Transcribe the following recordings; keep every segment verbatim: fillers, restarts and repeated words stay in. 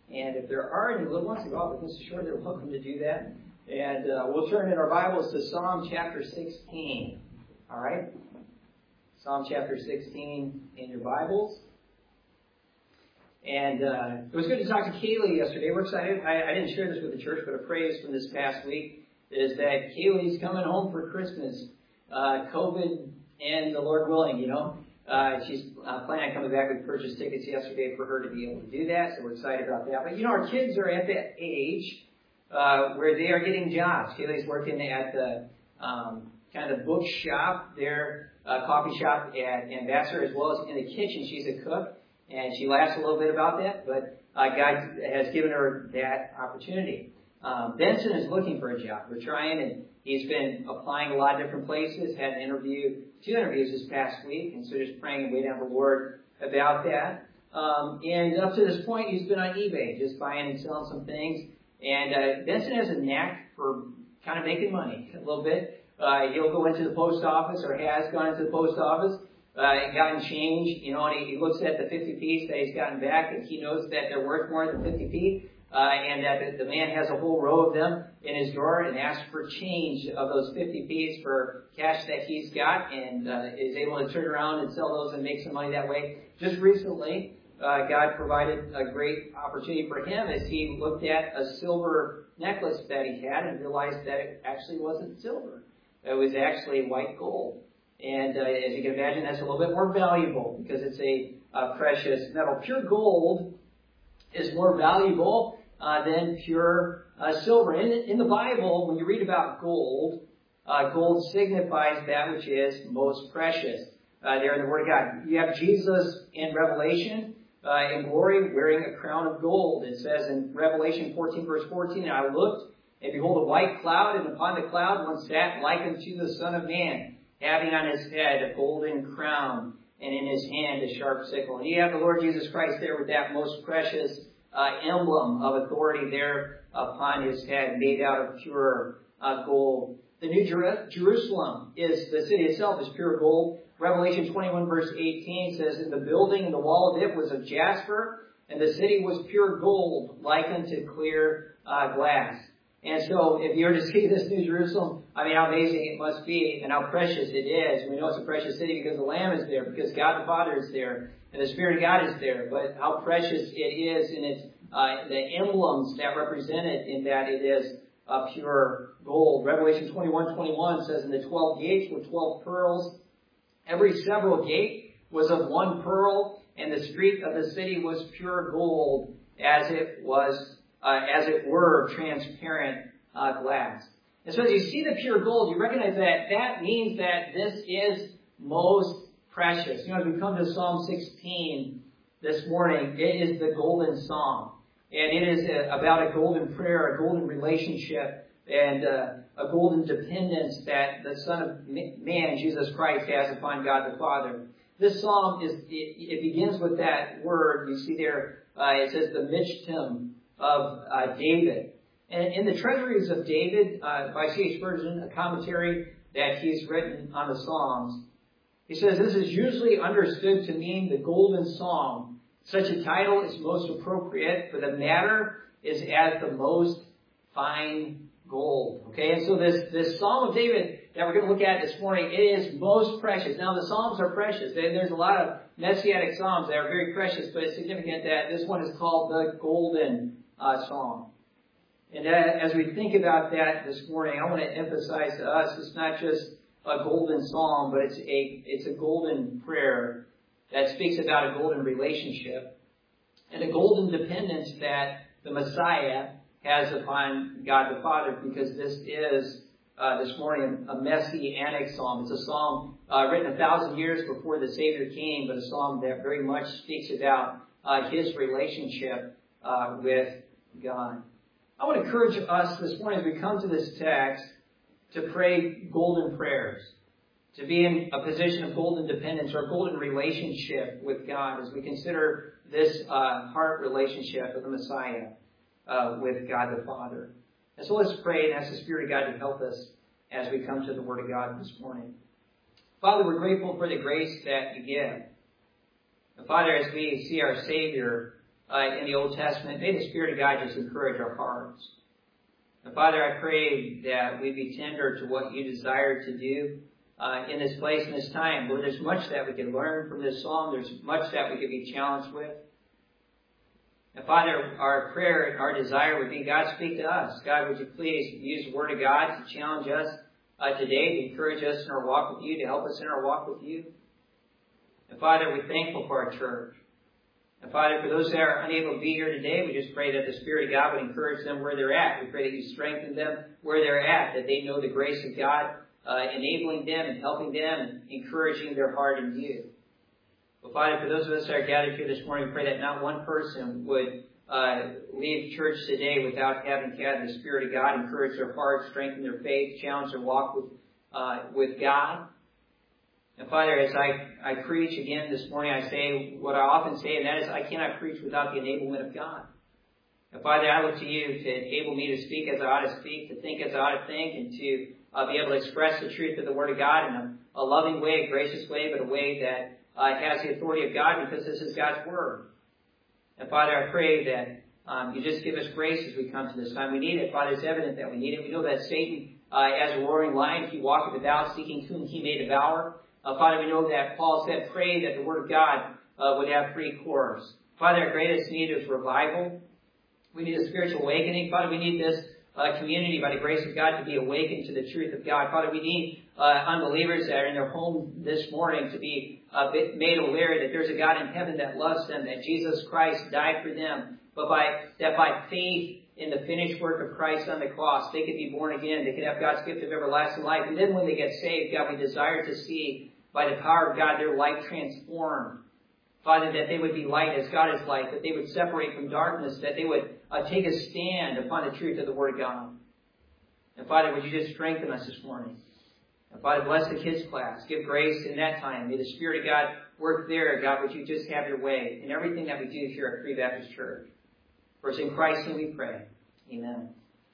And if there are any little ones who are with Mister Short, they're welcome to do that. And uh, we'll turn in our Bibles to Psalm chapter sixteen. All right? Psalm chapter sixteen in your Bibles. And uh, it was good to talk to Kaylee yesterday. We're excited. I, I didn't share this with the church, but a praise from this past week is that Kaylee's coming home for Christmas. Uh, COVID and the Lord willing, you know. Uh, she's uh, planning on coming back. We purchased tickets yesterday for her to be able to do that, so we're excited about that. But, you know, our kids are at that age uh, where they are getting jobs. Kaylee's working at the um, kind of book shop there, uh, coffee shop at Ambassador, as well as in the kitchen. She's a cook, and she laughs a little bit about that, but uh, God has given her that opportunity. Um, Benson is looking for a job. We're trying, and he's been applying a lot of different places, had an interview, two interviews this past week, and so just praying and waiting on the Lord about that. Um, and up to this point, he's been on eBay, just buying and selling some things. And uh, Benson has a knack for kind of making money a little bit. Uh, he'll go into the post office, or has gone into the post office, uh, and gotten change, you know, and he, he looks at the fifty P's that he's gotten back, and he knows that they're worth more than fifty P. Uh, and that the, the man has a whole row of them in his drawer and asks for change of those fifty P's for cash that he's got, and uh, is able to turn around and sell those and make some money that way. Just recently, uh, God provided a great opportunity for him as he looked at a silver necklace that he had and realized that it actually wasn't silver. It was actually white gold. And uh, as you can imagine, that's a little bit more valuable because it's a uh, precious metal. Pure gold is more valuable Uh, than pure uh, silver. In, in the Bible, when you read about gold, uh, gold signifies that which is most precious. Uh, there in the Word of God. You have Jesus in Revelation, uh, in glory, wearing a crown of gold. It says in Revelation fourteen, verse fourteen, "And I looked, and behold, a white cloud, and upon the cloud one sat like unto the Son of Man, having on his head a golden crown, and in his hand a sharp sickle." And you have the Lord Jesus Christ there with that most precious Uh, emblem of authority there upon his head, made out of pure uh, gold. The New Jer- Jerusalem is, the city itself is pure gold. Revelation twenty-one verse eighteen says, "And the building and the wall of it was of jasper, and the city was pure gold, like unto clear uh, glass." And so, if you were to see this New Jerusalem, I mean, how amazing it must be, and how precious it is. We know it's a precious city because the Lamb is there, because God the Father is there, and the Spirit of God is there. But how precious it is in its uh, the emblems that represent it, in that it is uh, pure gold. Revelation twenty-one twenty-one says, "And the twelve gates were twelve pearls. Every several gate was of one pearl, and the street of the city was pure gold, as it was." Uh, as it were, transparent uh, glass. And so as you see the pure gold, you recognize that that means that this is most precious. You know, as we come to Psalm sixteen this morning, it is the golden psalm. And it is a, about a golden prayer, a golden relationship, and uh, a golden dependence that the Son of Man, Jesus Christ, has upon God the Father. This psalm, is it, it begins with that word. You see there, uh, it says the Michtam of uh, David. And in the Treasuries of David, uh, by C H Spurgeon, a commentary that he's written on the Psalms, he says, "This is usually understood to mean the golden psalm. Such a title is most appropriate, for the matter is as the most fine gold." Okay, and so this, this Psalm of David that we're going to look at this morning, it is most precious. Now, the Psalms are precious. There's a lot of Messianic Psalms that are very precious, but it's significant that this one is called the Golden uh, Psalm. And uh, as we think about that this morning, I want to emphasize to us, it's not just a golden psalm, but it's a it's a golden prayer that speaks about a golden relationship and a golden dependence that the Messiah has upon God the Father, because this is, uh, this morning, a messianic psalm. It's a psalm uh, written a thousand years before the Savior came, but a psalm that very much speaks about uh, his relationship uh, with God. I want to encourage us this morning as we come to this text to pray golden prayers, to be in a position of golden dependence or golden relationship with God as we consider this uh, heart relationship of the Messiah uh, with God the Father. And so let's pray and ask the Spirit of God to help us as we come to the Word of God this morning. Father, we're grateful for the grace that you give. And Father, as we see our Savior uh, in the Old Testament. May the Spirit of God just encourage our hearts. And Father, I pray that we be tender to what you desire to do uh, in this place and this time. Lord, there's much that we can learn from this psalm. There's much that we could be challenged with. And Father, our prayer and our desire would be, God, speak to us. God, would you please use the Word of God to challenge us uh, today, to encourage us in our walk with you, to help us in our walk with you. And Father, we're thankful for our church. And Father, for those that are unable to be here today, we just pray that the Spirit of God would encourage them where they're at. We pray that you strengthen them where they're at, that they know the grace of God, uh, enabling them and helping them and encouraging their heart in you. But Father, for those of us that are gathered here this morning, we pray that not one person would uh, leave church today without having had the Spirit of God encourage their heart, strengthen their faith, challenge their walk with uh, with God. And Father, as I, I preach again this morning, I say what I often say, and that is I cannot preach without the enablement of God. And Father, I look to you to enable me to speak as I ought to speak, to think as I ought to think, and to uh, be able to express the truth of the Word of God in a, a loving way, a gracious way, but a way that uh, has the authority of God, because this is God's Word. And Father, I pray that um, you just give us grace as we come to this time. We need it. Father, it's evident that we need it. We know that Satan, uh, as a roaring lion, he walketh about, seeking whom he may devour. Uh, Father, we know that Paul said, pray that the Word of God uh, would have free course. Father, our greatest need is revival. We need a spiritual awakening. Father, we need this uh, community, by the grace of God, to be awakened to the truth of God. Father, we need uh, unbelievers that are in their home this morning to be uh, made aware that there's a God in heaven that loves them, that Jesus Christ died for them, but by that by faith in the finished work of Christ on the cross, they could be born again. They could have God's gift of everlasting life. And then when they get saved, God, we desire to see, by the power of God, their life transformed. Father, that they would be light as God is light, that they would separate from darkness, that they would uh, take a stand upon the truth of the Word of God. And Father, would you just strengthen us this morning? And Father, bless the kids' class. Give grace in that time. May the Spirit of God work there. God, would you just have your way in everything that we do here at Free Baptist Church. For it's in Christ's name we pray. Amen.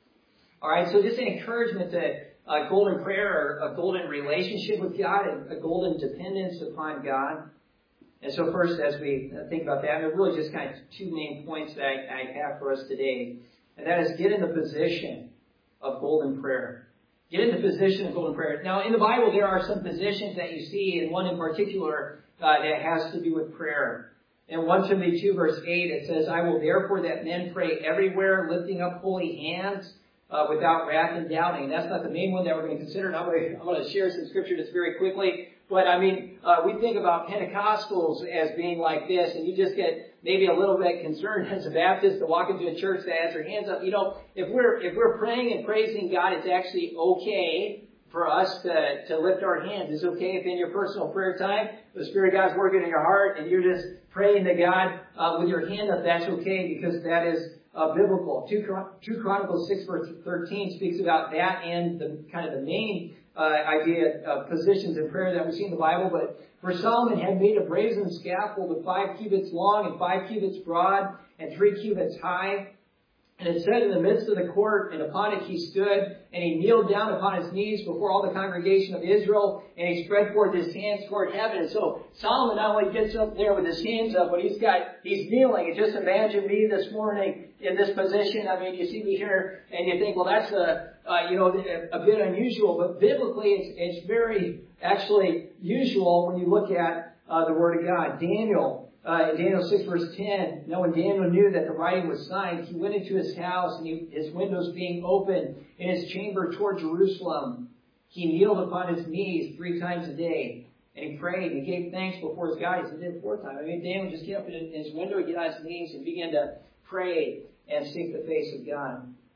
All right, so just an encouragement to a golden prayer, or a golden relationship with God, and a golden dependence upon God. And so first, as we think about that, there are really just kind of two main points that I, I have for us today. And that is, get in the position of golden prayer. Get in the position of golden prayer. Now, in the Bible, there are some positions that you see, and one in particular uh, that has to do with prayer. In First Timothy two, verse eight, it says, I will therefore that men pray everywhere, lifting up holy hands, Uh, without wrath and doubting. And that's not the main one that we're going to consider. And I'm going to, I'm going to share some scripture just very quickly. But I mean, uh, we think about Pentecostals as being like this, and you just get maybe a little bit concerned as a Baptist to walk into a church that has their hands up. You know, if we're if we're praying and praising God, it's actually okay for us to, to lift our hands. It's okay if in your personal prayer time, the Spirit of God's working in your heart, and you're just praying to God uh, with your hand up. That's okay, because that is Uh, biblical. two Chronicles six verse thirteen speaks about that and the kind of the main uh, idea of positions in prayer that we see in the Bible. But for Solomon had made a brazen scaffold of five cubits long and five cubits broad and three cubits high. And it said, in the midst of the court, and upon it he stood, and he kneeled down upon his knees before all the congregation of Israel, and he spread forth his hands toward heaven. And so Solomon not only gets up there with his hands up, but he's got, he's kneeling. And just imagine me this morning in this position. I mean, you see me here, and you think, well, that's a, uh, you know, a bit unusual. But biblically, it's, it's very actually usual when you look at uh, the Word of God. Daniel, Uh, in Daniel six verse ten, now when Daniel knew that the writing was signed, he went into his house, and he, his windows being open in his chamber toward Jerusalem, he kneeled upon his knees three times a day, and he prayed, and he gave thanks before his God. He did it four times. I mean, Daniel just get up in his window, get on his knees, and began to pray and seek the face of God.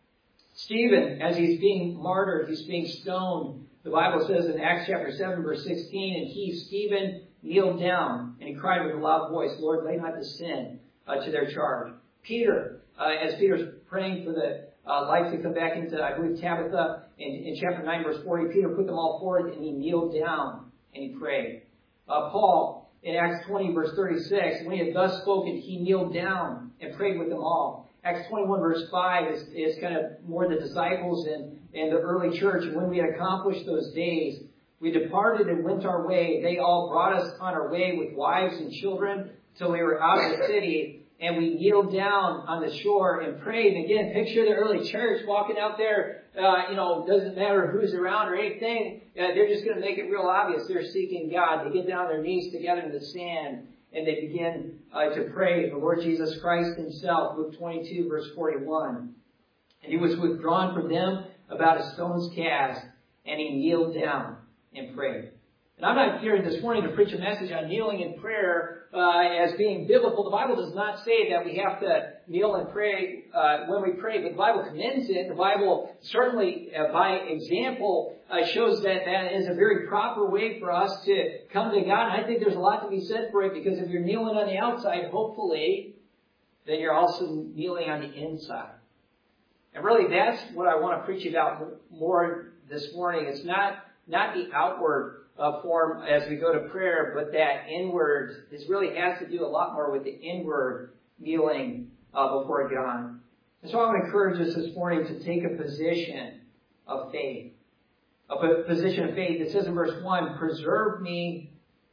Stephen, as he's being martyred, he's being stoned. The Bible says in Acts chapter seven verse sixteen, and he, Stephen, kneeled down, and he cried with a loud voice, Lord, lay not this sin uh, to their charge. Peter, uh, as Peter's praying for the uh, life to come back into, I believe, Tabitha, in, in chapter nine, verse forty, Peter put them all forward, and he kneeled down, and he prayed. Uh, Paul, in Acts twenty, verse thirty-six, when he had thus spoken, he kneeled down and prayed with them all. Acts twenty-one, verse five, is, is kind of more the disciples and, and the early church. And when we had accomplished those days, we departed and went our way. They all brought us on our way with wives and children till we were out of the city. and we kneel down on the shore and pray. And again, picture the early church walking out there. Uh, you know, doesn't matter who's around or anything. Uh, they're just going to make it real obvious. They're seeking God. They get down on their knees together in the sand, and they begin uh, to pray. The Lord Jesus Christ himself, Luke twenty-two, verse forty-one. And he was withdrawn from them about a stone's cast, and he kneeled down and prayed. And I'm not here this morning to preach a message on kneeling in prayer uh, as being biblical. The Bible does not say that we have to kneel and pray uh, when we pray, but the Bible commends it. The Bible certainly, uh, by example, uh, shows that that is a very proper way for us to come to God. And I think there's a lot to be said for it, because if you're kneeling on the outside, hopefully, then you're also kneeling on the inside. And really, that's what I want to preach about more this morning. It's not, not the outward Uh, form as we go to prayer, but that inward, this really has to do a lot more with the inward kneeling uh, before God. And so I want to encourage us this morning to take a position of faith. A position of faith. It says in verse one, "Preserve me,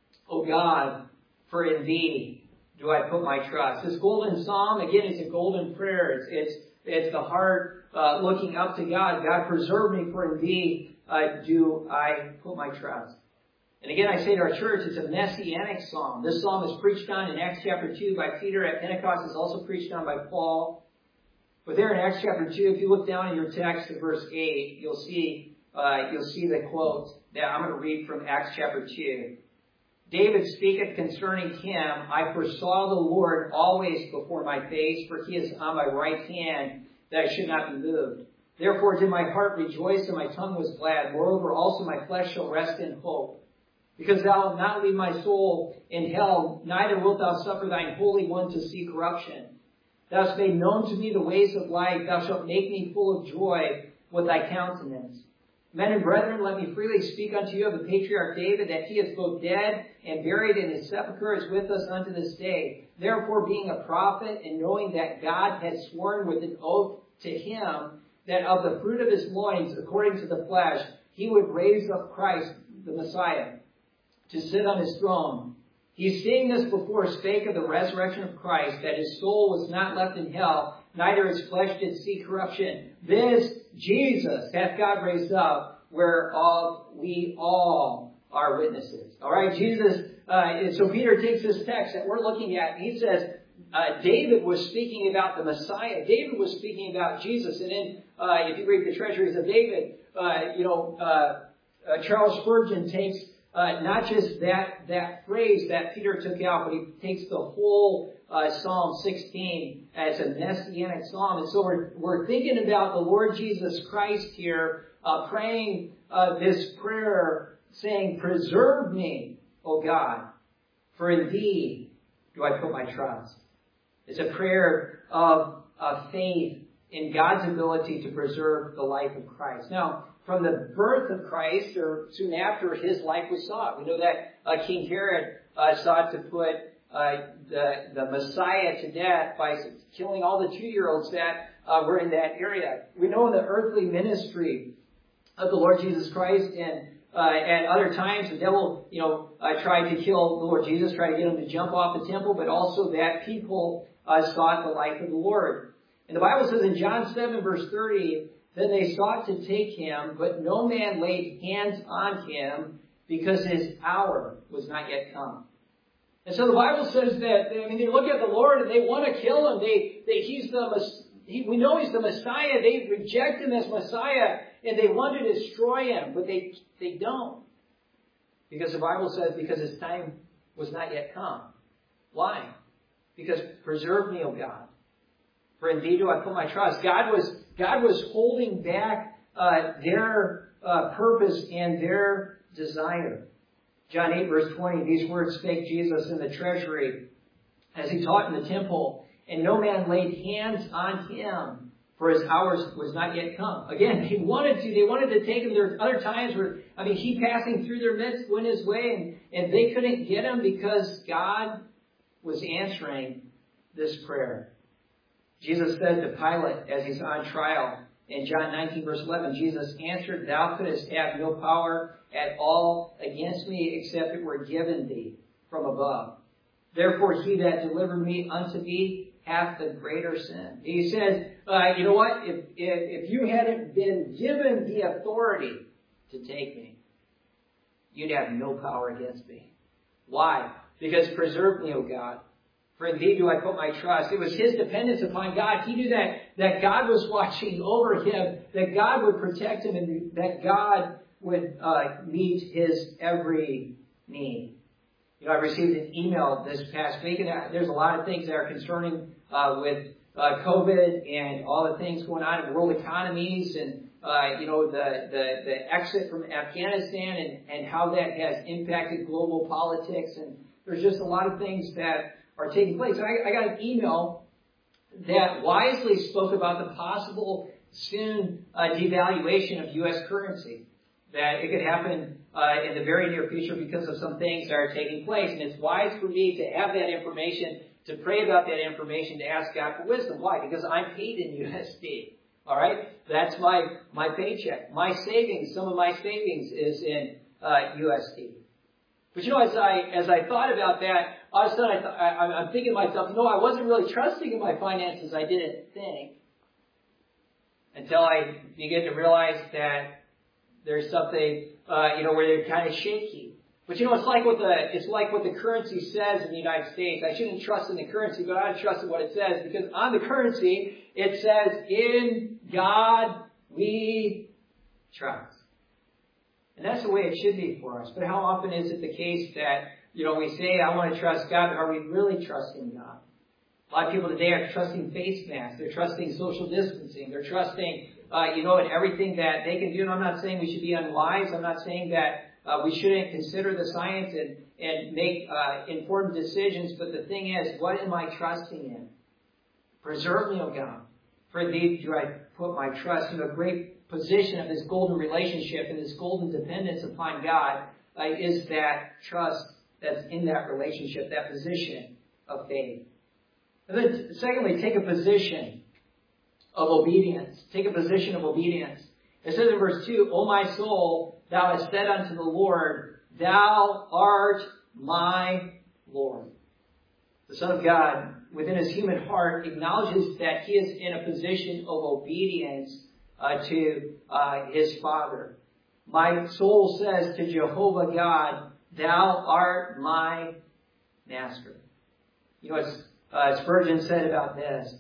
O God, for in thee do I put my trust." This golden psalm, again, is a golden prayer. It's, it's, it's the heart uh, looking up to God. God, preserve me, for in thee uh, do I put my trust. And again, I say to our church, it's a messianic psalm. This psalm is preached on in Acts chapter two by Peter at Pentecost. It's also preached on by Paul. But there in Acts chapter two, if you look down in your text to verse eight, you'll see uh, you'll see the quote that I'm going to read from Acts chapter two. "David speaketh concerning him, I foresaw the Lord always before my face, for he is on my right hand, that I should not be moved. Therefore did my heart rejoice, and my tongue was glad. Moreover also my flesh shall rest in hope. Because thou wilt not leave my soul in hell, neither wilt thou suffer thine Holy One to see corruption. Thou hast made known to me the ways of life. Thou shalt make me full of joy with thy countenance. Men and brethren, let me freely speak unto you of the patriarch David, that he is both dead and buried, and his sepulchre is with us unto this day. Therefore, being a prophet, and knowing that God had sworn with an oath to him, that of the fruit of his loins, according to the flesh, he would raise up Christ, the Messiah, to sit on his throne. He, seeing this before, spake of the resurrection of Christ, that his soul was not left in hell, neither his flesh did see corruption. This Jesus hath God raised up, whereof we all are witnesses." All right, Jesus, uh, so Peter takes this text that we're looking at, and he says, uh, David was speaking about the Messiah. David was speaking about Jesus. And then, uh, if you read the Treasuries of David, uh, you know, uh, uh, Charles Spurgeon takes Uh, not just that, that phrase that Peter took out, but he takes the whole uh, Psalm sixteen as a messianic psalm. And so we're, we're thinking about the Lord Jesus Christ here, uh, praying uh, this prayer, saying, "Preserve me, O God, for in thee do I put my trust." It's a prayer of, of faith in God's ability to preserve the life of Christ. Now, from the birth of Christ, or soon after, his life was sought. We know that uh, King Herod uh, sought to put uh, the, the Messiah to death by killing all the two-year-olds that uh, were in that area. We know in the earthly ministry of the Lord Jesus Christ, and uh, at other times, the devil, you know, uh, tried to kill the Lord Jesus, tried to get him to jump off the temple, but also that people uh, sought the life of the Lord. And the Bible says in John seven, verse thirty, "Then they sought to take him, but no man laid hands on him, because his hour was not yet come." And so the Bible says that, I mean, they look at the Lord and they want to kill him. They, they, he's the, he, we know he's the Messiah. They reject him as Messiah, and they want to destroy him, but they, they don't. Because the Bible says, because his time was not yet come. Why? Because preserve me, O God, for in thee do I put my trust. God was God was holding back uh, their uh, purpose and their desire. John eight, verse twenty, "These words spake Jesus in the treasury as he taught in the temple, and no man laid hands on him, for his hour was not yet come." Again, they wanted to. They wanted to take him. There were other times where, I mean, he passing through their midst went his way, and, and they couldn't get him because God was answering this prayer. Jesus said to Pilate as he's on trial in John nineteen, verse eleven, Jesus answered, "Thou couldst have no power at all against me, except it were given thee from above. Therefore he that delivered me unto thee hath the greater sin. He says, uh, you know what? If, if, if you hadn't been given the authority to take me, you'd have no power against me. Why? Because preserve me, O God. For in thee do I put my trust. It was his dependence upon God. He knew that, that God was watching over him, that God would protect him, and that God would uh, meet his every need. You know, I received an email this past week, and there's a lot of things that are concerning uh, with uh, COVID and all the things going on in world economies, and uh, you know the, the the exit from Afghanistan and and how that has impacted global politics. And there's just a lot of things that are taking place. I, I got an email that wisely spoke about the possible soon uh, devaluation of U S currency, that it could happen uh, in the very near future because of some things that are taking place. And it's wise for me to have that information, to pray about that information, to ask God for wisdom. Why? Because I'm paid in U S D. All right? That's my, my paycheck. My savings, some of my savings is in uh, U S D. But you know, as I as I thought about that, all of a sudden I th- I, I'm thinking to myself, you know, I wasn't really trusting in my finances. I didn't think. Until I began to realize that there's something, uh, you know, where they're kind of shaky. But you know, it's like what the it's like what the currency says in the United States. I shouldn't trust in the currency, but I trust in what it says, because on the currency it says, "In God we trust." And that's the way it should be for us. But how often is it the case that, you know, we say, I want to trust God, but are we really trusting God? A lot of people today are trusting face masks. They're trusting social distancing. They're trusting, uh, you know, in everything that they can do. And I'm not saying we should be unwise. I'm not saying that uh, we shouldn't consider the science and, and make uh, informed decisions. But the thing is, what am I trusting in? Preserve me, O God. For thee do I put my trust. In a great position of this golden relationship and this golden dependence upon God uh, is that trust that's in that relationship, that position of faith. And then secondly, take a position of obedience. Take a position of obedience. It says in verse two, O my soul, thou hast said unto the Lord, thou art my Lord. The Son of God, within his human heart, acknowledges that he is in a position of obedience Uh, to uh, his Father. My soul says to Jehovah God, thou art my master. You know, as uh, Spurgeon said about this,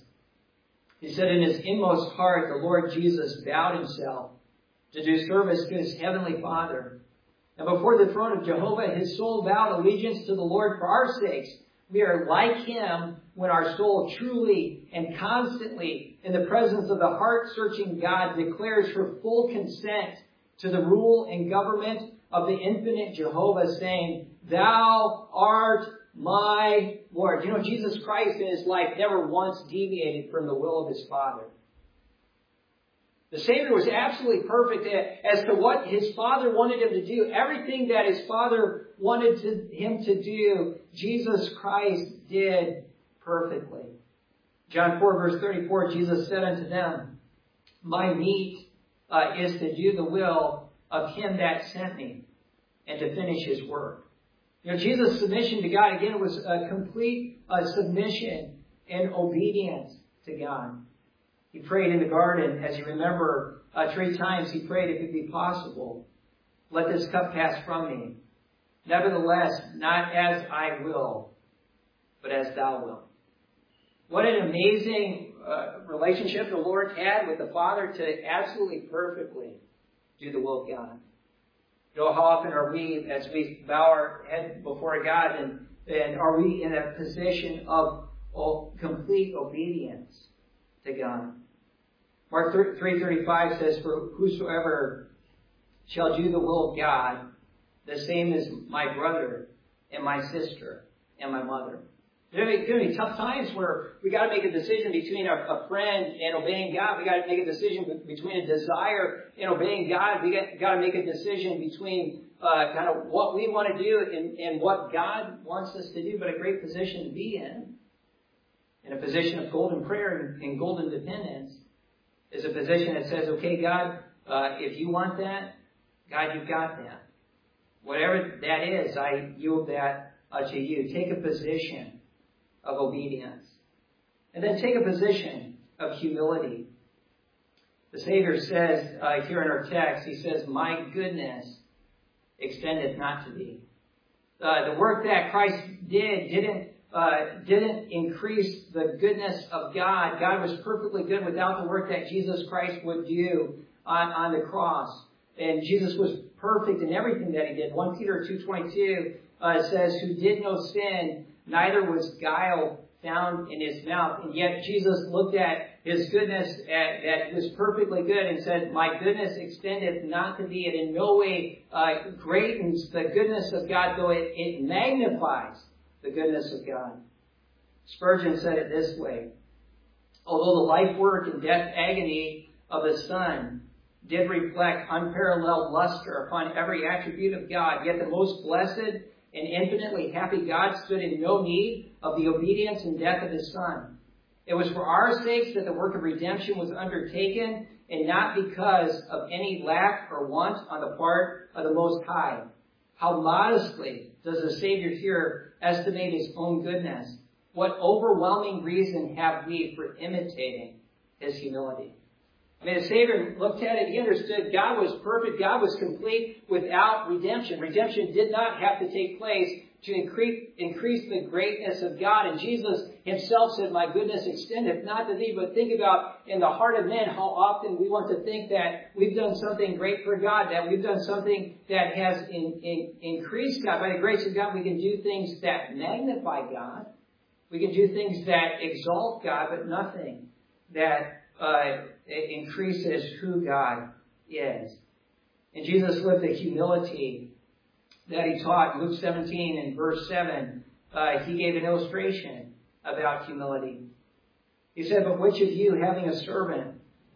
he said, in his inmost heart, the Lord Jesus bowed himself to do service to his heavenly Father. And before the throne of Jehovah, his soul vowed allegiance to the Lord for our sakes. We are like him when our soul truly and constantly in the presence of the heart-searching God declares her full consent to the rule and government of the infinite Jehovah, saying, thou art my Lord. You know, Jesus Christ in his life never once deviated from the will of his Father. The Savior was absolutely perfect as to what his Father wanted him to do. Everything that his Father wanted to, him to do, Jesus Christ did perfectly. John four, verse thirty-four, Jesus said unto them, my meat uh, is to do the will of him that sent me and to finish his work. You know, Jesus' submission to God, again, was a complete uh, submission and obedience to God. He prayed in the garden, as you remember, uh, three times he prayed, if it be possible, let this cup pass from me. Nevertheless, not as I will, but as thou wilt. What an amazing uh, relationship the Lord had with the Father to absolutely perfectly do the will of God. You know, how often are we, as we bow our head before God, and, and are we in a position of oh, complete obedience to God? Mark three thirty-five says, for whosoever shall do the will of God, the same is my brother and my sister and my mother. There are going to be tough times where we got to make a decision between a, a friend and obeying God. We got to make a decision between a desire and obeying God. We got, got to make a decision between uh, kind of what we want to do and, and what God wants us to do. But a great position to be in, in a position of golden prayer and, and golden dependence, is a position that says, okay, God, uh, if you want that, God, you've got that. Whatever that is, I yield that uh, to you. Take a position of obedience. And then take a position of humility. The Savior says uh, here in our text, he says, my goodness extendeth not to thee. Uh, the work that Christ did didn't uh, didn't increase the goodness of God. God was perfectly good without the work that Jesus Christ would do on, on the cross. And Jesus was perfect in everything that he did. First Peter two twenty-two uh, says, who did no sin, neither was guile found in his mouth. And yet Jesus looked at his goodness at, that was perfectly good and said, my goodness extendeth not to thee. It in no way uh, greatens the goodness of God, though it, it magnifies the goodness of God. Spurgeon said it this way. Although the life work and death agony of the Son did reflect unparalleled luster upon every attribute of God, yet the most blessed and infinitely happy God stood in no need of the obedience and death of his Son. It was for our sakes that the work of redemption was undertaken, and not because of any lack or want on the part of the Most High. How modestly does the Savior here estimate his own goodness? What overwhelming reason have we for imitating his humility? I mean, the Savior looked at it, he understood God was perfect, God was complete without redemption. Redemption did not have to take place to increase, increase the greatness of God. And Jesus himself said, my goodness extendeth not to thee. But think about in the heart of men how often we want to think that we've done something great for God, that we've done something that has in, in, increased God. By the grace of God, we can do things that magnify God. We can do things that exalt God, but nothing that uh, increases who God is. And Jesus lived the humility that he taught. In Luke seventeen and verse seven, uh, he gave an illustration about humility. He said, but which of you, having a servant,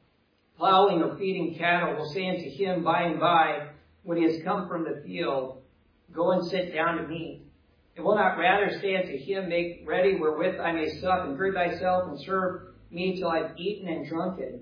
plowing or feeding cattle, will say unto him by and by, when he has come from the field, go and sit down to meat? And will not rather say unto him, make ready wherewith I may sup, and gird thyself, and serve me till I've eaten and drunken,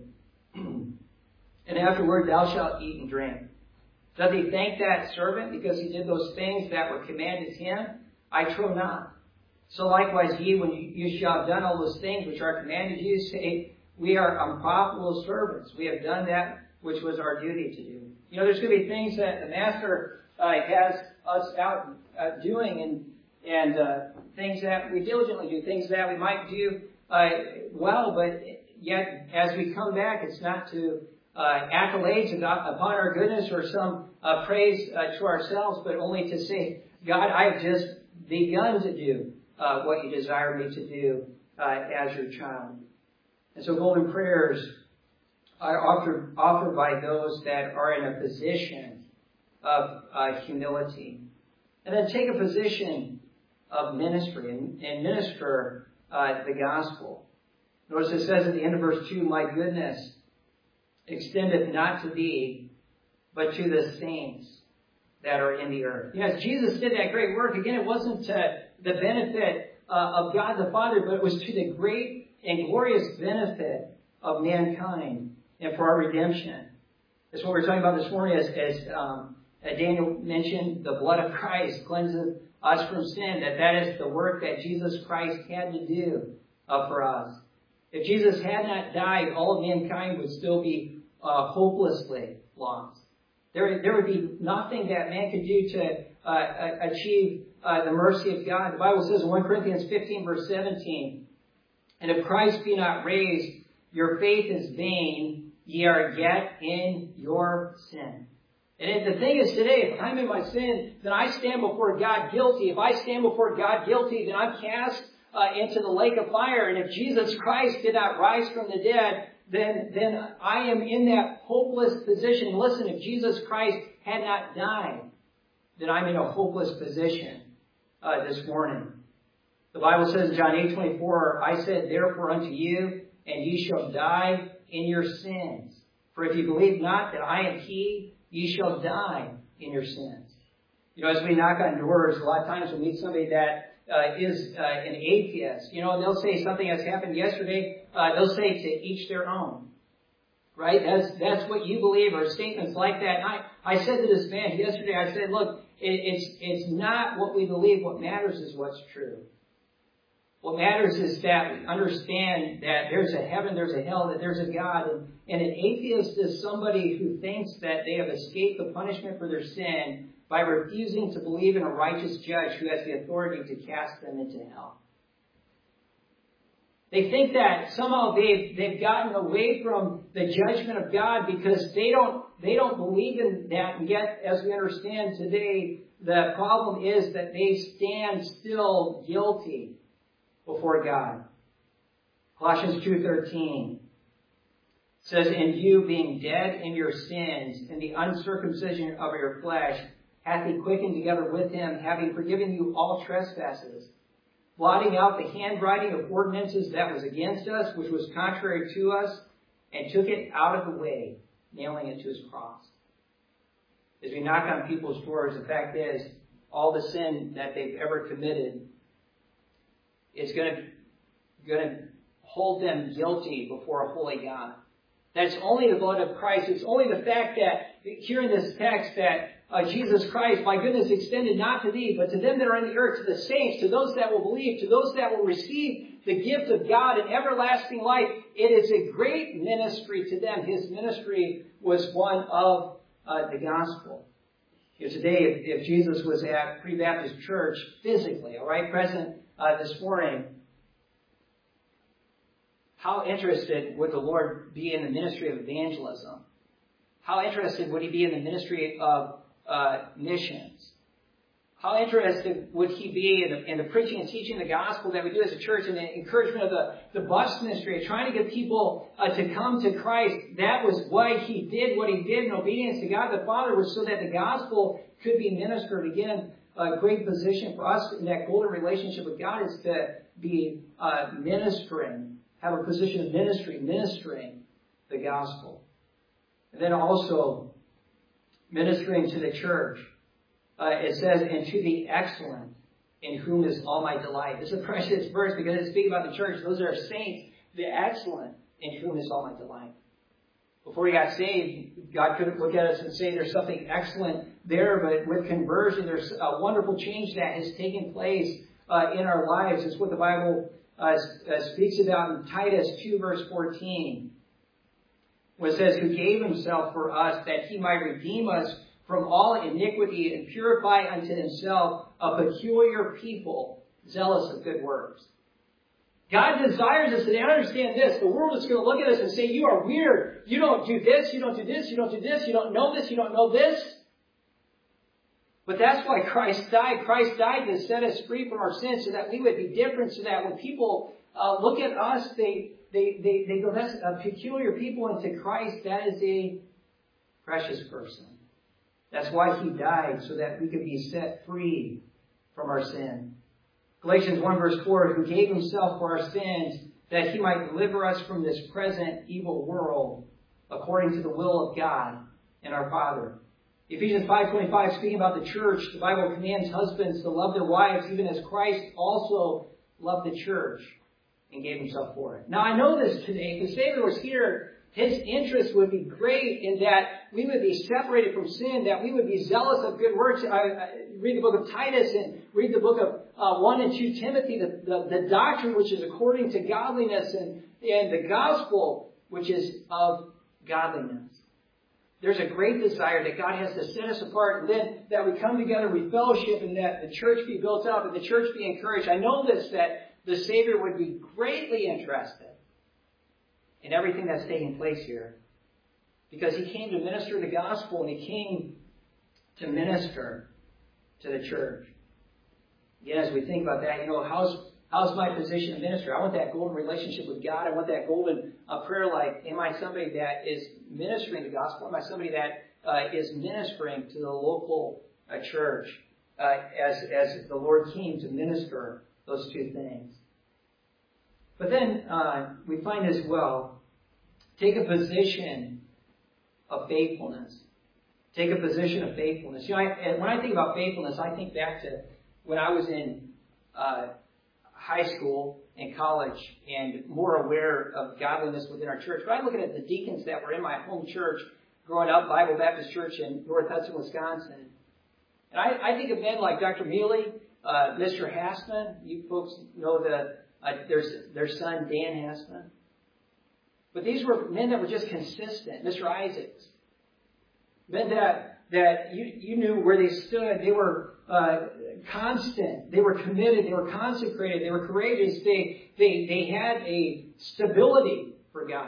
and afterward thou shalt eat and drink? Does he thank that servant because he did those things that were commanded him? I trow not. So likewise ye, when you shall have done all those things which are commanded you, say, we are unprofitable servants. We have done that which was our duty to do. You know, there's going to be things that the Master uh, has us out uh, doing, and and uh, things that we diligently do, things that we might do uh, well, but yet as we come back, it's not to Uh, accolades upon our goodness or some uh, praise uh, to ourselves, but only to say, God, I have just begun to do uh, what you desire me to do uh, as your child. And so golden prayers are offered, offered by those that are in a position of uh, humility. And then take a position of ministry and, and minister uh, the gospel. Notice it says at the end of verse two, my goodness extendeth not to thee, but to the saints that are in the earth. Yes, Jesus did that great work. Again, it wasn't to the benefit uh, of God the Father, but it was to the great and glorious benefit of mankind and for our redemption. That's what we're talking about this morning, as, as um, Daniel mentioned, the blood of Christ cleanses us from sin, that that is the work that Jesus Christ had to do uh, for us. If Jesus had not died, all of mankind would still be uh, hopelessly lost. There, there would be nothing that man could do to uh, achieve uh, the mercy of God. The Bible says in First Corinthians fifteen, verse seventeen, and if Christ be not raised, your faith is vain, ye are yet in your sin. And the thing is today, if I'm in my sin, then I stand before God guilty. If I stand before God guilty, then I'm cast Uh, into the lake of fire. And if Jesus Christ did not rise from the dead, then, then I am in that hopeless position. Listen, if Jesus Christ had not died, then I'm in a hopeless position uh, this morning. The Bible says in John eight twenty-four, I said therefore unto you, and ye shall die in your sins. For if ye believe not that I am he, ye shall die in your sins. You know, as we knock on doors, a lot of times we meet somebody that Uh, is uh, an atheist, you know, and they'll say something that's happened yesterday. Uh, they'll say to each their own, right? That's that's what you believe, or statements like that. And I, I said to this man yesterday, I said, look, it, it's it's not what we believe. What matters is what's true. What matters is that we understand that there's a heaven, there's a hell, that there's a God. And, and an atheist is somebody who thinks that they have escaped the punishment for their sin by refusing to believe in a righteous judge who has the authority to cast them into hell. They think that somehow they've, they've gotten away from the judgment of God because they don't, they don't believe in that. And yet, as we understand today, the problem is that they stand still guilty before God. Colossians two thirteen says, "And you, being dead in your sins and the uncircumcision of your flesh, hath he quickened together with him, having forgiven you all trespasses, blotting out the handwriting of ordinances that was against us, which was contrary to us, and took it out of the way, nailing it to his cross." As we knock on people's doors, the fact is, all the sin that they've ever committed is going to, going to hold them guilty before a holy God. That's only the blood of Christ. It's only the fact that, here in this text, that uh, Jesus Christ, my goodness, extended not to thee, but to them that are in the earth, to the saints, to those that will believe, to those that will receive the gift of God and everlasting life. It is a great ministry to them. His ministry was one of uh, the gospel. You know, today, if, if Jesus was at Free Baptist Church physically, all right, present uh, this morning, how interested would the Lord be in the ministry of evangelism? How interested would he be in the ministry of uh, missions? How interested would he be in the, in the preaching and teaching the gospel that we do as a church, and the encouragement of the, the bus ministry, trying to get people uh, to come to Christ? That was why he did what he did in obedience to God the Father, was so that the gospel could be ministered. Again, a great position for us in that golden relationship with God is to be uh, ministering, have a position of ministry, ministering the gospel. And then also ministering to the church. Uh, it says, "And to the excellent, in whom is all my delight." This is a precious verse because it's speaking about the church. Those are saints, the excellent, in whom is all my delight. Before we got saved, God couldn't look at us and say there's something excellent there, but with conversion, there's a wonderful change that has taken place uh, in our lives. It's what the Bible uh, uh, speaks about in Titus two, verse fourteen, where it says, "Who gave himself for us, that he might redeem us from all iniquity and purify unto himself a peculiar people, zealous of good works." God desires us, and I understand this. The world is going to look at us and say, "You are weird. You don't do this, you don't do this, you don't do this, you don't know this, you don't know this." But that's why Christ died. Christ died to set us free from our sins so that we would be different, so that when people uh, look at us, they, they, they, they go, "That's a peculiar people," and to Christ, that is a precious person. That's why he died, so that we could be set free from our sin. Galatians one verse four, "Who gave himself for our sins, that he might deliver us from this present evil world, according to the will of God and our Father." Ephesians five twenty-five, speaking about the church, the Bible commands husbands to love their wives, even as Christ also loved the church and gave himself for it. Now, I know this today. If the Savior was here, his interest would be great in that we would be separated from sin, that we would be zealous of good works. I, I read the book of Titus and read the book of uh, one and two Timothy, the, the, the doctrine which is according to godliness, and, and the gospel which is of godliness. There's a great desire that God has to set us apart, and then that we come together, we fellowship, and that the church be built up and the church be encouraged. I know this, that the Savior would be greatly interested in everything that's taking place here, because he came to minister the gospel, and he came to minister to the church. Again, as we think about that, you know, how's how's my position of ministry? I want that golden relationship with God. I want that golden uh, prayer life. Am I somebody that is ministering the gospel? Am I somebody that uh, is ministering to the local uh, church uh, as as the Lord came to minister those two things? But then uh, we find as well, take a position of faithfulness. Take a position of faithfulness. You know, I, when I think about faithfulness, I think back to when I was in uh, high school and college and more aware of godliness within our church. But I look at the deacons that were in my home church growing up, Bible Baptist Church in North Hudson, Wisconsin. And I, I think of men like Doctor Mealy, uh, Mister Hassman. You folks know the Uh, their, their son, Dan Hassman. But these were men that were just consistent. Mister Isaacs. Men that, that you, you knew where they stood. They were uh, constant. They were committed. They were consecrated. They were courageous. They, they, they had a stability for God.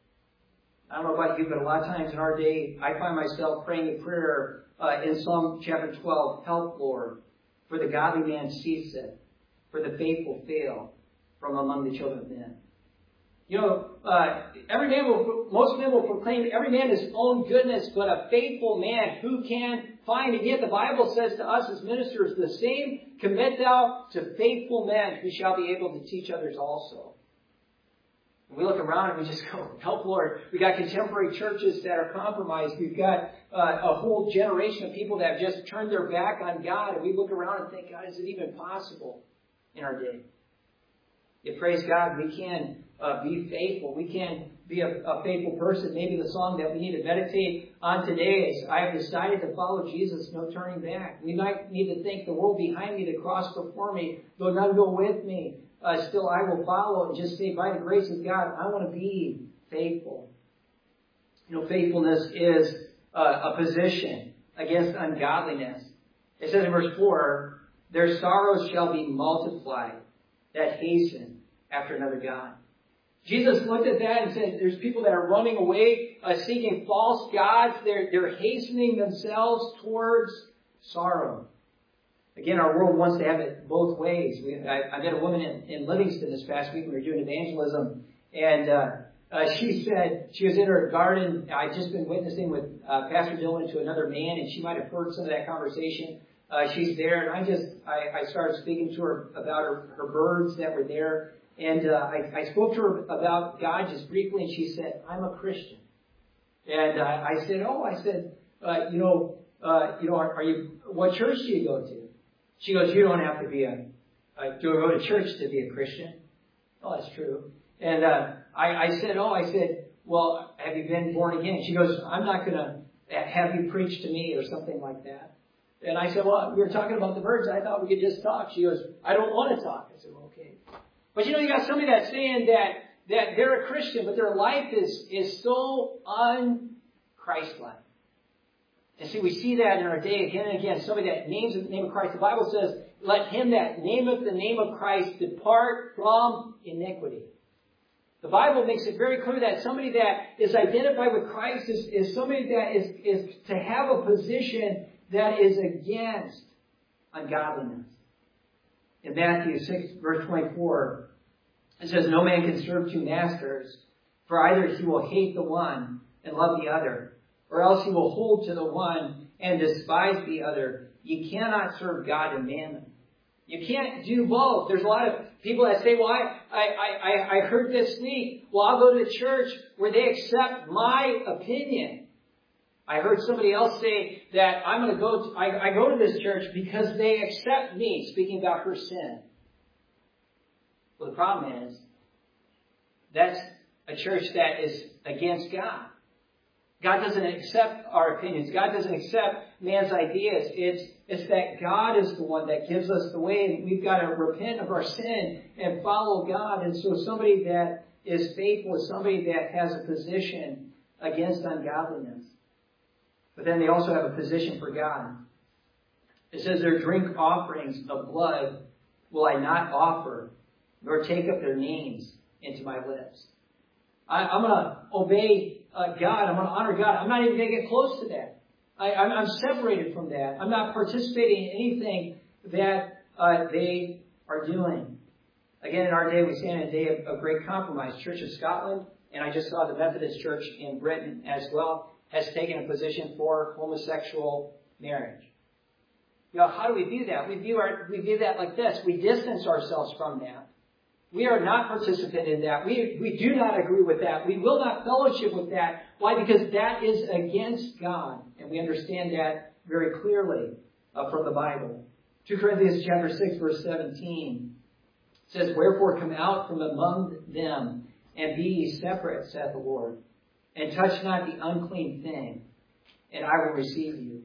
I don't know about you, but a lot of times in our day, I find myself praying a prayer uh, in Psalm chapter twelve, help, Lord, for the godly man ceaseth, for the faithful fail from among the children of men. You know, uh, every man will, most men will proclaim every man his own goodness, but a faithful man who can find. And yet the Bible says to us as ministers, the same commit thou to faithful men who shall be able to teach others also. We look around and we just go, help, Lord. We got contemporary churches that are compromised. We've got uh, a whole generation of people that have just turned their back on God. And we look around and think, God, is it even possible in our day? Yet, praise God, we can uh, be faithful. We can be a, a faithful person. Maybe the song that we need to meditate on today is, I have decided to follow Jesus, no turning back. We might need to think the world behind me, the cross before me, though none go with me. Uh, still, I will follow and just say, by the grace of God, I want to be faithful. You know, faithfulness is uh, a position against ungodliness. It says in verse four, their sorrows shall be multiplied that hasten after another God. Jesus looked at that and said, there's people that are running away, uh, seeking false gods. They're, they're hastening themselves towards sorrow. Again, our world wants to have it both ways. We, I, I met a woman in, in Livingston this past week when we were doing evangelism, and uh, uh, she said she was in her garden. I'd just been witnessing with uh, Pastor Dylan to another man, and she might have heard some of that conversation. Uh, she's there, and I just I, I started speaking to her about her, her birds that were there, and uh, I, I spoke to her about God just briefly, and she said, "I'm a Christian," and uh, I said, "Oh," I said, uh, "You know, uh, you know, are, are you? What church do you go to?" She goes, you don't have to be a, uh, to go to church to be a Christian. Oh, that's true. And uh, I, I said, oh, I said, well, have you been born again? She goes, I'm not going to have you preach to me or something like that. And I said, well, we were talking about the birds. I thought we could just talk. She goes, I don't want to talk. I said, well, okay. But you know, you got somebody that's saying that that they're a Christian, but their life is, is so un-Christ-like. And see, we see that in our day again and again. Somebody that names the name of Christ. The Bible says, let him that nameth the name of Christ depart from iniquity. The Bible makes it very clear that somebody that is identified with Christ is, is somebody that is, is to have a position that is against ungodliness. In Matthew six, verse twenty-four, it says, no man can serve two masters, for either he will hate the one and love the other, or else he will hold to the one and despise the other. You cannot serve God and mammon. You can't do both. There's a lot of people that say, well, I, I, I, I heard this week. Well, I'll go to the church where they accept my opinion. I heard somebody else say that I'm going to go to, I, I go to this church because they accept me, speaking about her sin. Well, the problem is, that's a church that is against God. God doesn't accept our opinions. God doesn't accept man's ideas. It's, it's that God is the one that gives us the way, and we've got to repent of our sin and follow God. And so somebody that is faithful is somebody that has a position against ungodliness. But then they also have a position for God. It says, their drink offerings of blood will I not offer, nor take up their names into my lips. I, I'm going to obey Uh, God, I'm going to honor God. I'm not even going to get close to that. I, I'm, I'm separated from that. I'm not participating in anything that uh, they are doing. Again, in our day, we stand in a day of, of great compromise. Church of Scotland, and I just saw the Methodist Church in Britain as well, has taken a position for homosexual marriage. You know, how do we view that? We view, our, we view that like this. We distance ourselves from that. We are not participant in that. We, we do not agree with that. We will not fellowship with that. Why? Because that is against God. And we understand that very clearly uh, from the Bible. Second Corinthians chapter six, verse seventeen says, wherefore come out from among them, and be ye separate, saith the Lord, and touch not the unclean thing, and I will receive you.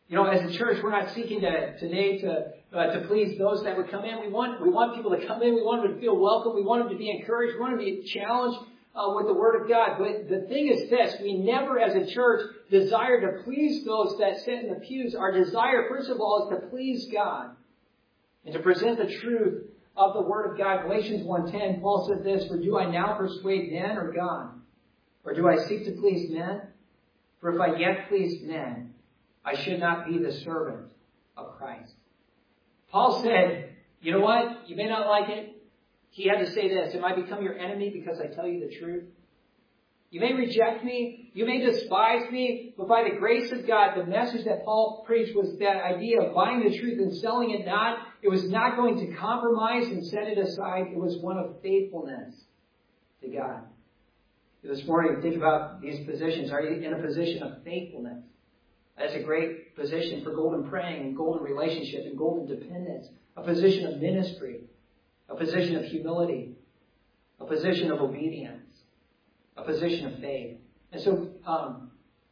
You know, as a church, we're not seeking to, today to uh, to please those that would come in. We want we want people to come in. We want them to feel welcome. We want them to be encouraged. We want them to be challenged uh, with the Word of God. But the thing is this: we never, as a church, desire to please those that sit in the pews. Our desire, first of all, is to please God and to present the truth of the Word of God. Galatians one ten, Paul said this: "For do I now persuade men or God? Or do I seek to please men? For if I yet pleased men, I should not be the servant of Christ." Paul said, you know what? You may not like it. He had to say this: "Am I become your enemy because I tell you the truth? You may reject me. You may despise me. But by the grace of God," the message that Paul preached was that idea of buying the truth and selling it not. It was not going to compromise and set it aside. It was one of faithfulness to God. This morning, think about these positions. Are you in a position of faithfulness? That's a great position for golden praying and golden relationship and golden dependence. A position of ministry. A position of humility. A position of obedience. A position of faith. And so, um,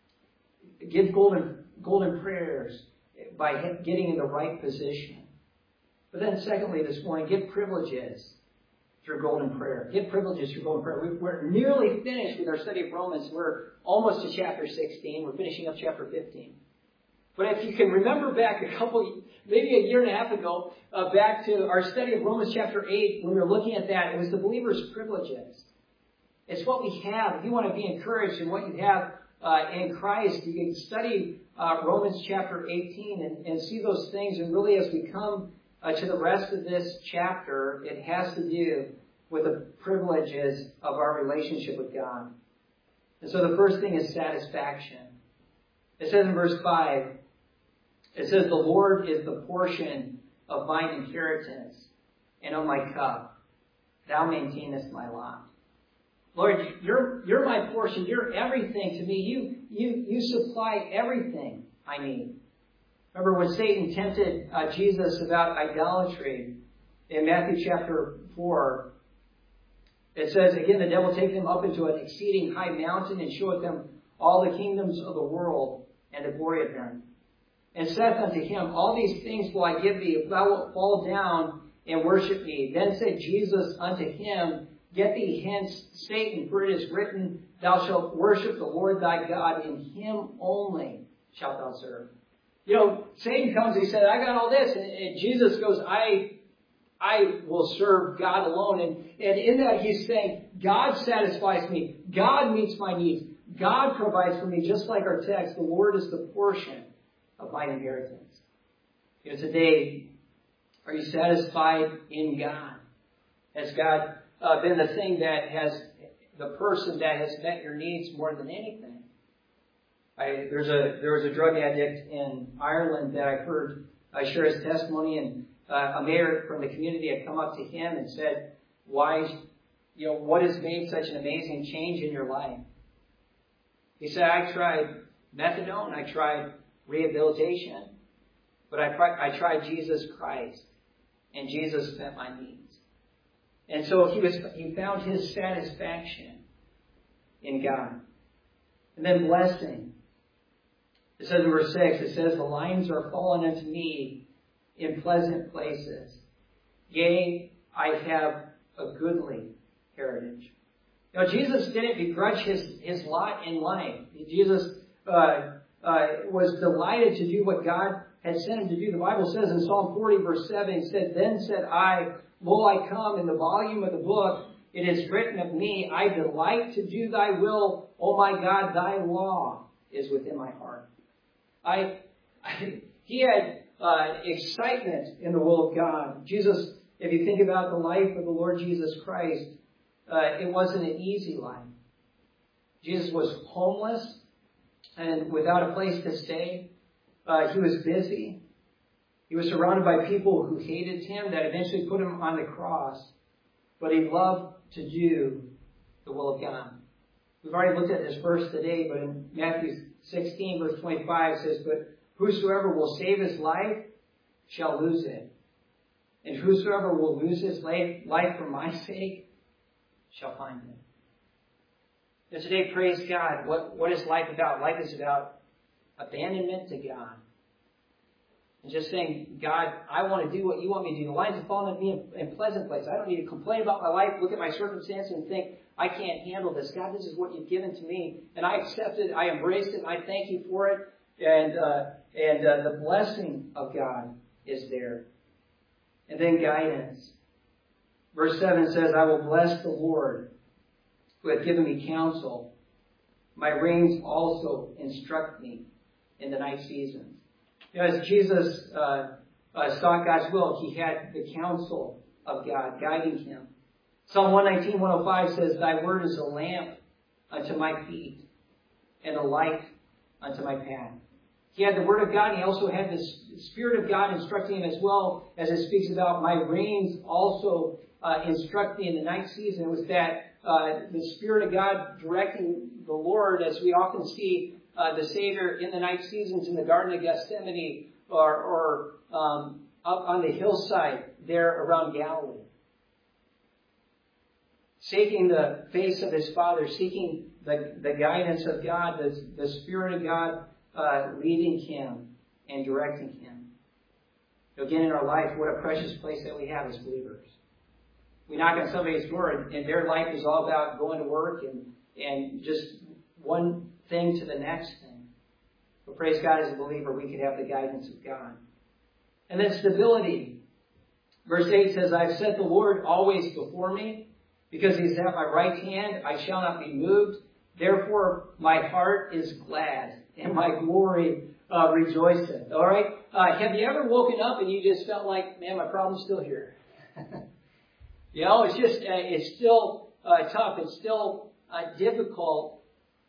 give golden, golden prayers by getting in the right position. But then secondly, this morning, give privileges through golden prayer. Give privileges through golden prayer. We're nearly finished with our study of Romans. We're almost to chapter sixteen. We're finishing up chapter fifteen. But if you can remember back a couple, maybe a year and a half ago, uh, back to our study of Romans chapter eight, when we were looking at that, it was the believer's privileges. It's what we have. If you want to be encouraged in what you have uh, in Christ, you can study uh, Romans chapter eighteen and, and see those things. And really, as we come Uh, to the rest of this chapter, it has to do with the privileges of our relationship with God. And so the first thing is satisfaction. It says in verse five, it says, "The Lord is the portion of mine inheritance and of my cup. Thou maintainest my lot." Lord, you're, you're my portion. You're everything to me. You, you, you supply everything I need. Remember when Satan tempted uh, Jesus about idolatry in Matthew chapter four, it says, "Again, the devil taketh him up into an exceeding high mountain and showeth him all the kingdoms of the world and the glory of them. And saith unto him, All these things will I give thee, if thou wilt fall down and worship me. Then said Jesus unto him, Get thee hence, Satan, for it is written, Thou shalt worship the Lord thy God, and him only shalt thou serve." You know, Satan comes and he said, "I got all this." And, and Jesus goes, I I will serve God alone. And, and in that he's saying, God satisfies me. God meets my needs. God provides for me, just like our text. The Lord is the portion of my inheritance. You know, today, are you satisfied in God? Has God uh, been the thing that has, the person that has met your needs more than anything? I, there's a there was a drug addict in Ireland that I heard uh, share his testimony, and uh, a mayor from the community had come up to him and said, "Why, you know, what has made such an amazing change in your life?" He said, "I tried methadone, I tried rehabilitation, but I I tried Jesus Christ, and Jesus met my needs." And so he was he found his satisfaction in God, and then blessing. It says in verse six, it says, "The lines are fallen unto me in pleasant places. Yea, I have a goodly heritage." Now, Jesus didn't begrudge his, his lot in life. Jesus uh, uh, was delighted to do what God had sent him to do. The Bible says in Psalm forty, verse seven, it said, "Then said I, Lo, I come, in the volume of the book it is written of me, I delight to do thy will, O my God, thy law is within my heart." I, I he had uh, excitement in the will of God. Jesus, if you think about the life of the Lord Jesus Christ, uh, it wasn't an easy life. Jesus was homeless and without a place to stay. Uh, he was busy. He was surrounded by people who hated him, that eventually put him on the cross. But he loved to do the will of God. We've already looked at this verse today, but in Matthew sixteen, verse twenty-five, it says, "But whosoever will save his life shall lose it. And whosoever will lose his life for my sake shall find it." And today, praise God. What, what is life about? Life is about abandonment to God. And just saying, God, I want to do what you want me to do. The lines have fallen on me in, in pleasant place. I don't need to complain about my life, look at my circumstances and think, I can't handle this. God, this is what you've given to me. And I accept it. I embrace it. I thank you for it. And, uh, and uh, the blessing of God is there. And then guidance. Verse seven says, I will bless the Lord who hath given me counsel. My reins also instruct me in the night seasons. You know, as Jesus uh, uh, sought God's will, he had the counsel of God guiding him. Psalm one nineteen, one oh five says, Thy word is a lamp unto my feet and a light unto my path. He had the word of God, and he also had the Spirit of God instructing him as well, as it speaks about my reins also uh, instruct me in the night season. It was that uh, the Spirit of God directing the Lord, as we often see uh, the Savior in the night seasons in the Garden of Gethsemane or, or um, up on the hillside there around Galilee. Seeking the face of his Father, seeking the, the guidance of God, the, the Spirit of God uh, leading him and directing him. Again, in our life, what a precious place that we have as believers. We knock on somebody's door, and, and their life is all about going to work and, and just one thing to the next thing. But praise God, as a believer, we could have the guidance of God. And then stability. Verse eight says, I've set the Lord always before me. Because he is at my right hand, I shall not be moved. Therefore, my heart is glad, and my glory uh, rejoiceth. All right? Uh, have you ever woken up and you just felt like, man, my problem's still here? You know, it's just, uh, it's still uh, tough. It's still uh, difficult.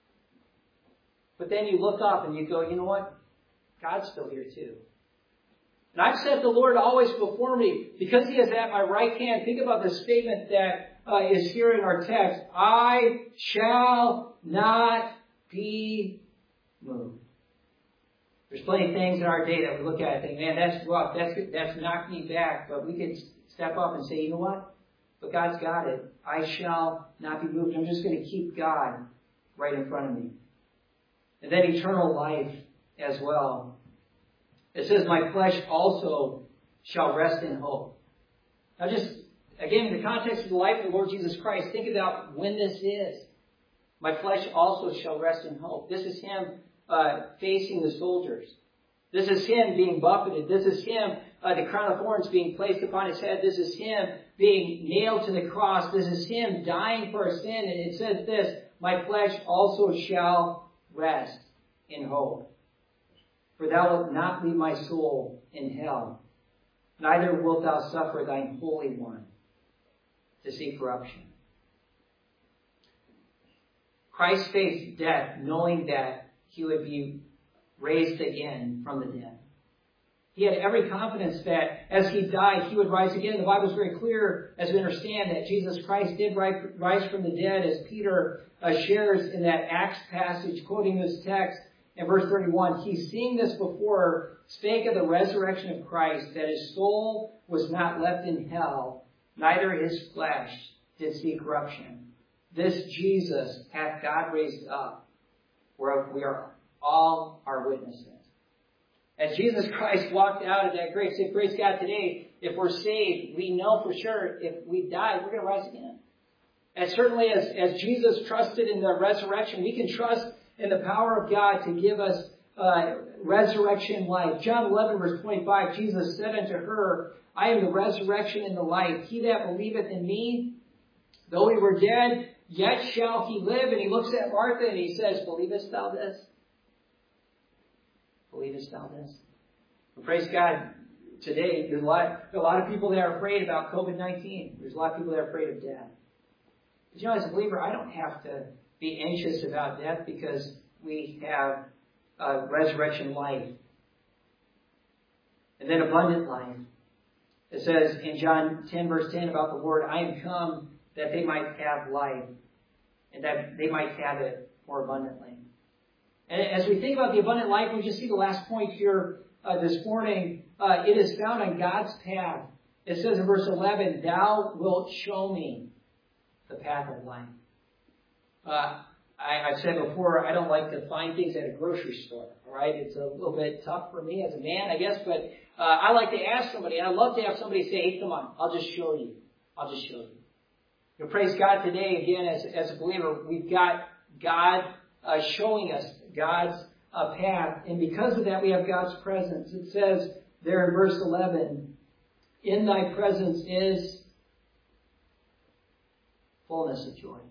But then you look up and you go, you know what? God's still here too. And I've set the Lord always before me because he is at my right hand. Think about the statement that Uh, is here in our text. I shall not be moved. There's plenty of things in our day that we look at and think, man, that's rough. That's that's knocked me back. But we could step up and say, you know what? But God's got it. I shall not be moved. I'm just going to keep God right in front of me. And then eternal life as well. It says, my flesh also shall rest in hope. Now just Again, in the context of the life of the Lord Jesus Christ, think about when this is. My flesh also shall rest in hope. This is him uh, facing the soldiers. This is him being buffeted. This is him, uh, the crown of thorns being placed upon his head. This is him being nailed to the cross. This is him dying for our sin. And it says this, my flesh also shall rest in hope. For thou wilt not leave my soul in hell, neither wilt thou suffer thine Holy One to see corruption. Christ faced death knowing that he would be raised again from the dead. He had every confidence that as he died, he would rise again. The Bible is very clear as we understand that Jesus Christ did rise from the dead, as Peter uh, shares in that Acts passage, quoting this text in verse thirty-one. He, seeing this before, spake of the resurrection of Christ, that his soul was not left in hell, neither his flesh did see corruption. This Jesus hath God raised up, whereof we are all are witnesses. As Jesus Christ walked out of that grave, say, praise God, today, if we're saved, we know for sure if we die, we're going to rise again. And certainly as, as Jesus trusted in the resurrection, we can trust in the power of God to give us uh, resurrection life. John eleven, verse twenty-five, Jesus said unto her, I am the resurrection and the life. He that believeth in me, though he were dead, yet shall he live. And he looks at Martha and he says, believest thou this? Believest thou this? Well, praise God, today there's a lot, a lot of people that are afraid about covid nineteen. There's a lot of people that are afraid of death. But you know, as a believer, I don't have to be anxious about death because we have uh, resurrection life. And then abundant life. It says in John ten, verse ten about the Lord, I am come that they might have life and that they might have it more abundantly. And as we think about the abundant life, we just see the last point here uh, this morning. Uh, it is found on God's path. It says in verse eleven, thou wilt show me the path of life. Uh, I, I've said before, I don't like to find things at a grocery store. All right, it's a little bit tough for me as a man, I guess, but uh, I like to ask somebody, and I love to have somebody say, "Hey, come on, I'll just show you. I'll just show you." You know, praise God today, again, as, as a believer, we've got God uh, showing us God's uh, path. And because of that, we have God's presence. It says there in verse eleven, "In thy presence is fullness of joy."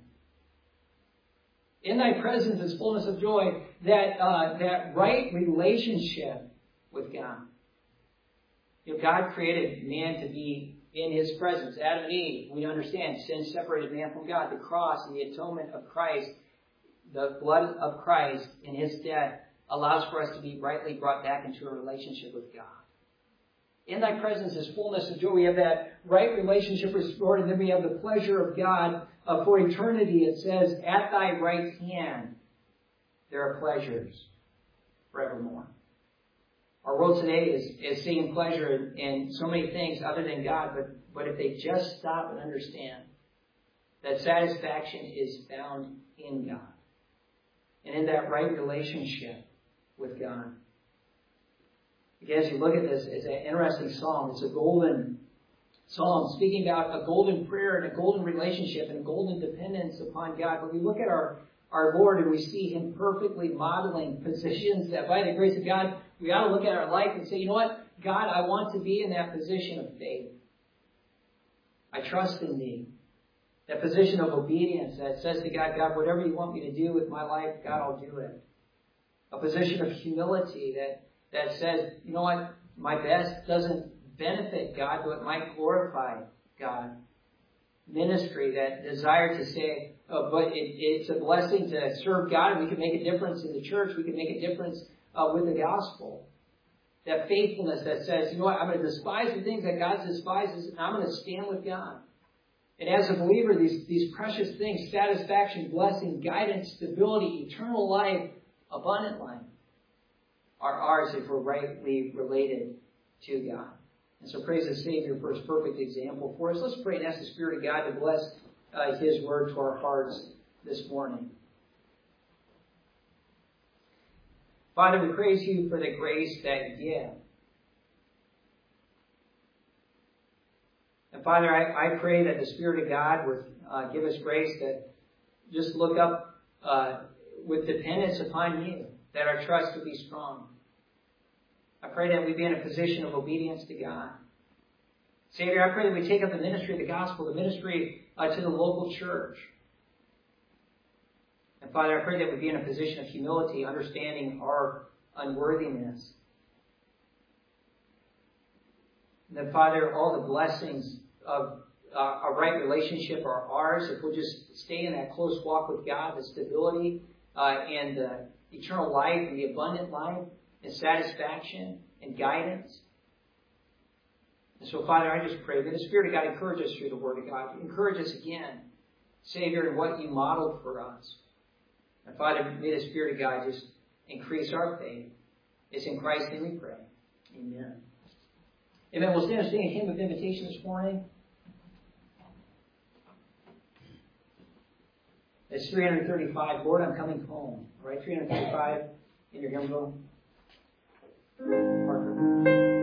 In thy presence is fullness of joy. That, uh, that right relationship with God. You know, God created man to be in His presence. Adam and Eve, we understand, sin separated man from God. The cross and the atonement of Christ, the blood of Christ in His death, allows for us to be rightly brought back into a relationship with God. In thy presence is fullness of joy. We have that right relationship restored, and then we have the pleasure of God uh, for eternity. It says, "At thy right hand there are pleasures forevermore." Our world today is, is seeing pleasure in, in so many things other than God, but, but if they just stop and understand that satisfaction is found in God and in that right relationship with God. Again, as you look at this, it's an interesting psalm. It's a golden psalm speaking about a golden prayer and a golden relationship and a golden dependence upon God. But we look at our, our Lord and we see Him perfectly modeling positions that by the grace of God, we ought to look at our life and say, you know what? God, I want to be in that position of faith. I trust in Thee. That position of obedience that says to God, God, whatever You want me to do with my life, God, I'll do it. A position of humility that, that says, you know what? My best doesn't benefit God, but it might glorify God. Ministry, that desire to say, oh, but it, it's a blessing to serve God, and we can make a difference in the church. We can make a difference uh, with the gospel. That faithfulness that says, you know what, I'm going to despise the things that God despises, and I'm going to stand with God. And as a believer, these, these precious things, satisfaction, blessing, guidance, stability, eternal life, abundant life, are ours if we're rightly related to God. And so praise the Savior for His perfect example for us. Let's pray and ask the Spirit of God to bless uh, His word to our hearts this morning. Father, we praise You for the grace that You give. And Father, I, I pray that the Spirit of God would uh, give us grace to just look up uh, with dependence upon You, that our trust would be strong. I pray that we be in a position of obedience to God. Savior, I pray that we take up the ministry of the gospel, the ministry uh, to the local church. And Father, I pray that we be in a position of humility, understanding our unworthiness. And that, Father, all the blessings of uh, a right relationship are ours if we'll just stay in that close walk with God, the stability uh, and the eternal life and the abundant life and satisfaction and guidance. And so, Father, I just pray that the Spirit of God encourage us through the Word of God. Encourage us again, Savior, in what You modeled for us. And Father, may the Spirit of God just increase our faith. It's in Christ's name we pray. Amen. Amen. We'll stand and sing a hymn of invitation this morning. It's three thirty-five. Lord, I'm coming home. All right, three thirty-five in your hymn book. Parker.